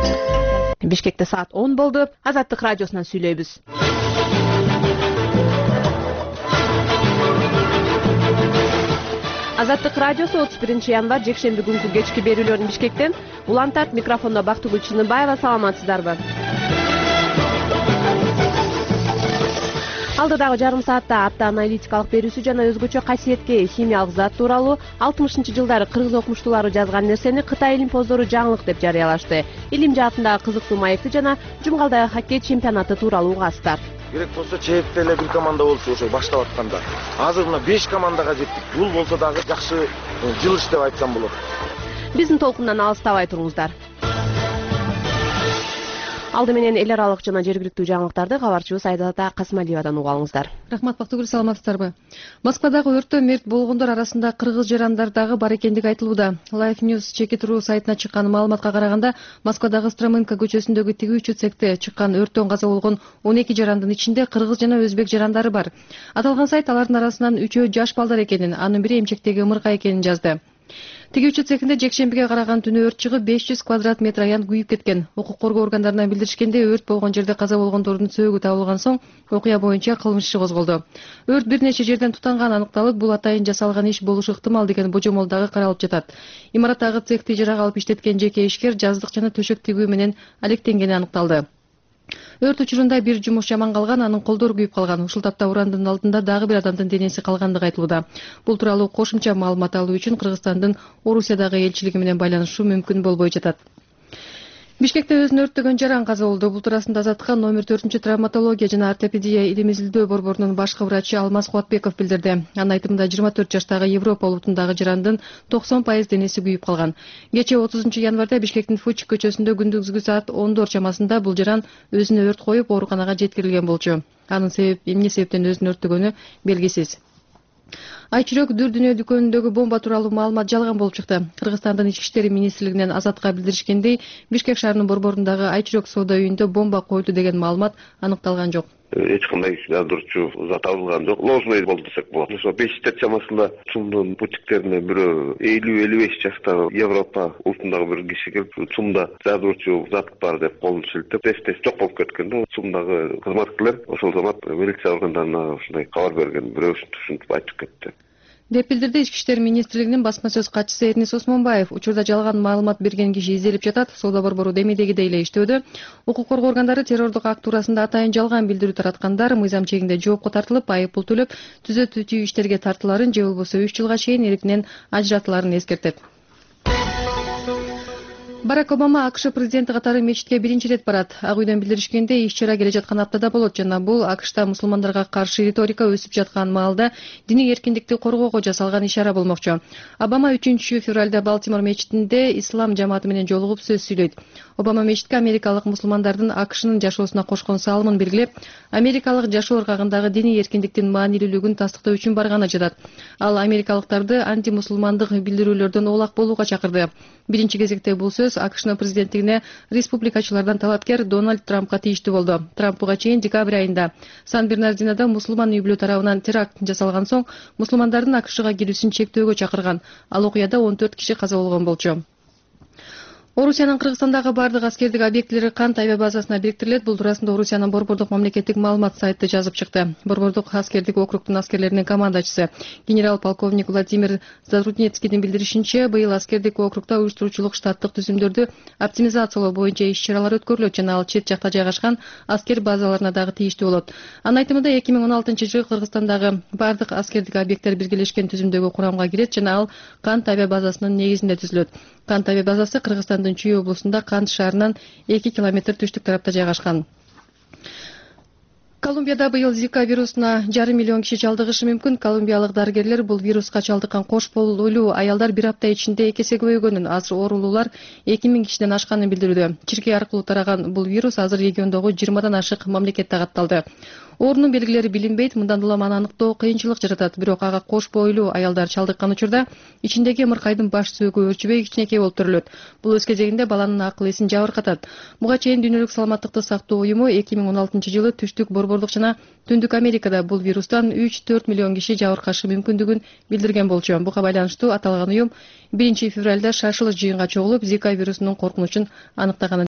Бишкекте саат 10 болду. Азаттык радиосунан сүйлөйбүз. Азаттык радиосу 31 январь жекшемби күнкү кечки берүүлөрүн Бишкектен улантат. Микрофондо Бактыгүл Чыныбаева. Саламатсыздарбы? Алдыдагы жарым саатта автоаналитикалык берүүсү жана өзгөчө касиетке химиялык зат тууралуу 60-жылдары кыргыз окумуштуулары жазган нерсени Кытай илимпоздору жаңылык деп жарыялашты. Илим жаатындагы кызыктуу маекти жана Жумгалдагы хоккей чемпионаты тууралуу угасыздар. Керек болсо чейипте эле бир команда болчу ошо баштап атканда. Азыр мына 5 командага жеттик. Бул болсо дагы жакшы жылыш деп айтсам болот. Биздин толкундан алыстабай туруңуздар. Алды менен эл аралык жана жергиликтүү жаңылыктарды кабарчыбыз Айдата Касмалиевадан угуп алыңыздар. Рахмат, Бактыгүл, саламатсыздарбы? Москвадагы өрттө мерт болгондор арасында кыргыз жарандар дагы бар экендиги айтылууда. Life News Чекитуру сайтына чыккан маалыматка караганда, Москвадагы Строменко көчөсүндөгү тигүүчү цехте чыккан өрттөн каза болгон 12 жарандын ичинде кыргыз жана өзбек жарандары бар. Аталган сайт алардын арасынан 3-өө жаш балдар экенин, анын бири эмчектеги ымырка экенин жазды. Тигүүчү цехинде жекшембиге караган түнү өрт чыгып 500 квадрат метр аян күйүп кеткен. Укук коргоо органдарынан билдиришкенде, өрт болгон жерде каза болгондордун сөөгү табылган соң окуя боюнча кылмыш иши козголду. Өрт бир нече жерден тутанганы аныкталып, бул атайын жасалган иш болушу ыктымал деген божомол дагы каралып жатат. Имараттагы цехти ижарага алып иштеткен жеке ишкер жаздык жана төшөк тигүү менен алектенгени аныкталды. Өрт учурунда бир жумуш жаман калган, анын колдору күйүп калган. Ушул тапта урандын алдында дагы бир адамдын денеси калгандыгы айтылууда. Бул тууралуу кошумча маалымат алуу үчүн Кыргызстандын Орусиядагы элчилиги менен байланышуу мүмкүн болбой жатат. Бишкекте өзүн өрттөгөн жаран каза болду. Бул туурасында Азаттыкка номер 4 травматология жана ортопедия илим изилдөө борборунун башкы врачы Алмаз Кубатбеков билдирди. Анын айтымында 24 жаштагы Европа улутундагы жарандын 90% денеси күйүп калган. Кечээ 30 январда Бишкектин Фучик көчөсүндө күндүзгү саат 10 чамасында бул жаран өзүнө өрт коюп ооруканага жеткирилген болчу. Анын эмне себептен өзүн өрттөгөнү белгисиз. Айчүрөк Дүр дүйнө дүкөнүндөгү бомба тууралуу маалымат жалган болуп чыкты. Кыргызстандын Ички иштери министрлигинен Азаттыкка билдиришкендей, Бишкек шаарынын борборундагы Айчүрөк соода үйүндө бомба коюлду деген маалымат аныкталган жок. Эч кандай жандырчу зат табылган жок. Ложный болду десек болот. Ошо 5 чамасында ЦУМдун бутиктерине бирөө 50-55 жаштагы Европа улутундагы бир киши келип, ЦУМда жандырчу зат бар деп колун шилтеп, тез жок болуп кеткен. ЦУМдагы кызматкерлер ошол замат милиция органдарына ушундай кабар берген, бирөө ушинтип айтып кетти деп билдирди Ички иштер министрлигинин басма сөз катчысы Эрнис Осмонбаев. Учурда жалган маалымат берген киши изделип жатат. Соода борбору демейдегидей эле иштөөдө. Укук коргоо органдары террордук акт туурасында атайын жалган билдирүү тараткандар мыйзам чегинде жоопко тартылып, айыппул төлөп, түзөтүүчү иштерге тартыларын же болбосо 3 жылга чейин эркинен ажыратыларын эскертет. Барак Обама АКШ президенти катары мечитке биринчи ирет барат. Ак үйдөн билдиришкенде, иш-чара келе жаткан аптада болот жана бул АКШта мусулмандарга каршы риторика өсүп жаткан маалда диний эркиндикти коргоого жасалган ишара болмокчу. Обама 3 февралда Балтимор мечитинде ислам жамааты менен жолугуп сөз сүйлөйт. Обама мечитке америкалык мусулмандардын АКШнын жашоосуна кошкон салымын белгилеп, америкалык жашоо ыргагындагы диний эркиндиктин маанилүүлүгүн тастыктоо үчүн барганы жатат. Ал америкалыктарды антимусулмандык билдирүүлөрдөн оолак болууга чакырды. Биринчи кезекте бул сөз АКШнын президенттигине республикачылардан талапкер Дональд Трампка тийиштүү болду. Трамп буга чейин декабрь айында Сан-Бернардинодо мусулман үй-бүлө тарабынан теракт жасалган соң мусулмандардын АКШга кирүүсүн чектөөгө чакырган. Ал окуяда 14 киши каза болгон болчу. Орусиянын Кыргызстандагы бардык аскердик объектилери кант авиабазасына бириктирилет. Бул туурасында Орусиянын борбордук мамлекеттик маалымат сайты жазып чыкты. Борбордук аскердик округдун аскерлеринин командачысы генерал-полковник Владимир Затруднецкийдин билдиришинче, быйыл аскердик округда уюштуруучулук штаттык түзүмдөрдү оптимизациялоо боюнча иш-чаралар өткөрүлөт жана ал чет жакта жайгашкан аскер базаларына дагы тийиштүү болот. Анын айтымында 2016-жылы Кыргызстандагы бардык аскердик объекттер биргелешкен түзүмдөгү курамга кирет жана ал Кант авиабазасынын негизинде түзүлөт. Кант авиабазасы Кыргызстандын Чүй облусунда Кант шаарынан 2 километр түштүк тарапта жайгашкан. Колумбияда быйыл Зика вирусуна 1,5 миллион киши чалдыгышы мүмкүн. Колумбиялык дарыгерлер бул вируска чалдыккан кош бойлуу аялдар бир апта ичинде 2 эсе көбөйгөнүн, азыр оорулуулар 2000 кишиден ашканын билдирүүдө. Чиркей аркылуу тараган бул вирус азыр региондогу 20дан ашык мамлекетте катталды. Оорунун белгилери билинбейт, мындан улам аны аныктоо кыйынчылык жаратат. Бирок ага кош бойлуу аялдар чалдыккан учурда ичиндеги ымыркайдын баш сөөгү өрчүбөй кичинекей болуп төрөлөт. Бул өз кезегинде баланын акыл эсин жабыркатат. Буга чейин Дүйнөлүк саламаттыкты сактоо уюму 2016-жылы түштүк борбордук жана Түндүк Америкада бул вирустан 3-4 миллион киши жабыркашы мүмкүндүгүн билдирген болчу. Буга байланыштуу аталган уюм 1 февралда шашылыш жыйынга чогулуп, Зика вирусунун коркунучун аныктаганын